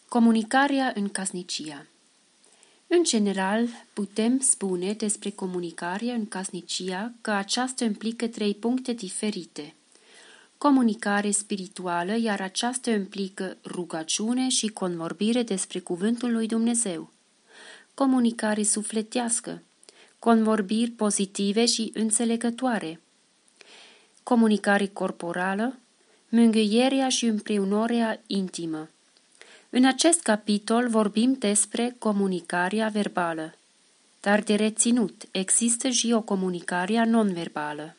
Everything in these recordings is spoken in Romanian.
Comunicarea în casnicia. În general, putem spune despre comunicarea în casnicia că aceasta implică 3 puncte diferite. Comunicare spirituală, iar aceasta implică rugăciune și convorbire despre cuvântul lui Dumnezeu. Comunicare sufletească, convorbiri pozitive și înțelegătoare. Comunicare corporală, mângâierea și împreunarea intimă. În acest capitol vorbim despre comunicarea verbală, dar de reținut există și o comunicare non-verbală.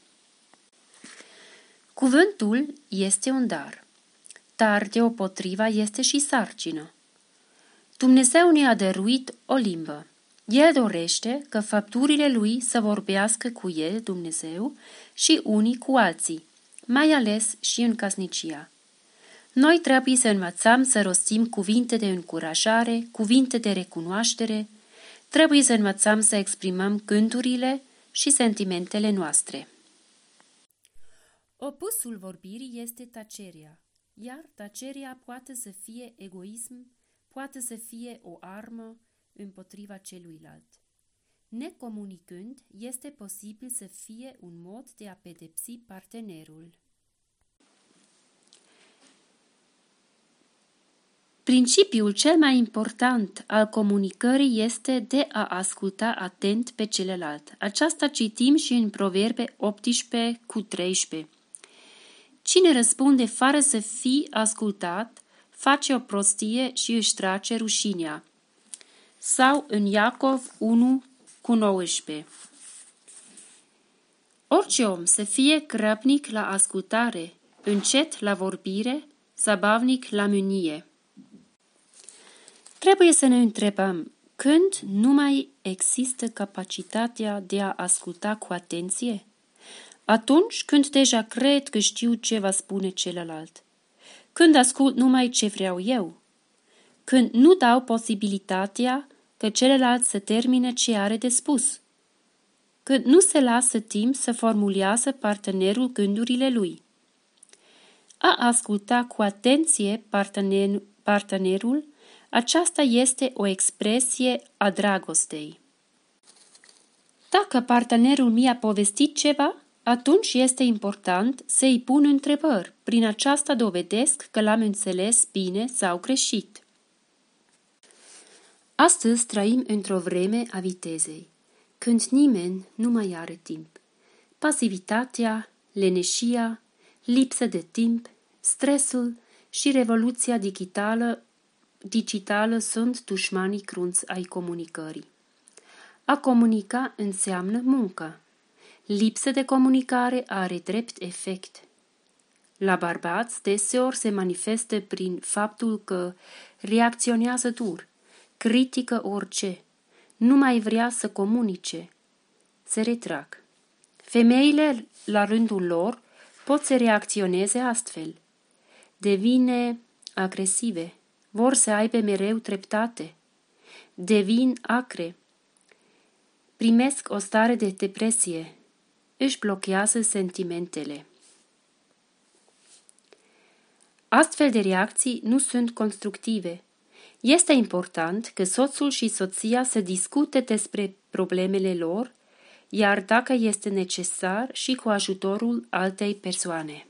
Cuvântul este un dar deopotriva este și sarcină. Dumnezeu ne-a dăruit o limbă. El dorește că făpturile lui să vorbească cu el, Dumnezeu, și unii cu alții, mai ales și în casnicia. Noi trebuie să învățăm să rostim cuvinte de încurajare, cuvinte de recunoaștere, trebuie să învățăm să exprimăm gândurile și sentimentele noastre. Opusul vorbirii este tacerea, iar tacerea poate să fie egoism, poate să fie o armă împotriva celuilalt. Necomunicând, este posibil să fie un mod de a pedepsi partenerul. Principiul cel mai important al comunicării este de a asculta atent pe celălalt. Aceasta citim și în Proverbe 18:13. Cine răspunde fără să fi ascultat, face o prostie și își trage rușinea. Sau în Iacov 1:19. Orice om să fie grăbnic la ascultare, încet la vorbire, zabavnic la mânie. Trebuie să ne întrebăm, când nu mai există capacitatea de a asculta cu atenție? Atunci când deja cred că știu ce va spune celălalt. Când ascult numai ce vreau eu. Când nu dau posibilitatea că celălalt să termine ce are de spus. Când nu se lasă timp să formulează partenerul gândurile lui. A asculta cu atenție partenerul, aceasta este o expresie a dragostei. Dacă partenerul mi-a povestit ceva, atunci este important să-i pun întrebări. Prin aceasta dovedesc că l-am înțeles bine sau greșit. Astăzi trăim într-o vreme a vitezei, când nimeni nu mai are timp. Pasivitatea, leneșia, lipsă de timp, stresul și revoluția digitală sunt dușmanii crunți ai comunicării. A comunica înseamnă muncă. Lipsă de comunicare are drept efect. La bărbați deseori se manifestă prin faptul că reacționează dur, critică orice, nu mai vrea să comunice, se retrag. Femeile, la rândul lor, pot să reacționeze astfel. Devine agresive, vor să aibă mereu dreptate, devin acre, primesc o stare de depresie, își blochează sentimentele. Astfel de reacții nu sunt constructive. Este important că soțul și soția să discute despre problemele lor, iar dacă este necesar și cu ajutorul altei persoane.